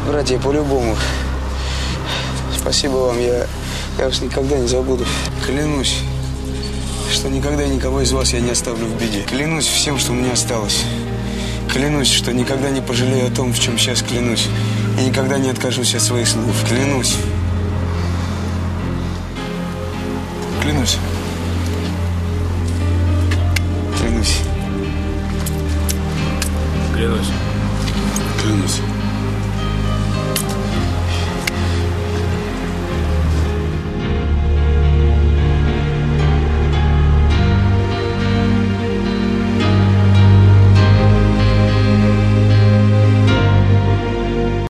Братья, по-любому. Спасибо вам, я вас никогда не забуду. Клянусь, что никогда никого из вас я не оставлю в беде. Клянусь всем, что у меня осталось. Клянусь, что никогда не пожалею о том, в чем сейчас клянусь. И никогда не откажусь от своих слов. Клянусь. Клянусь.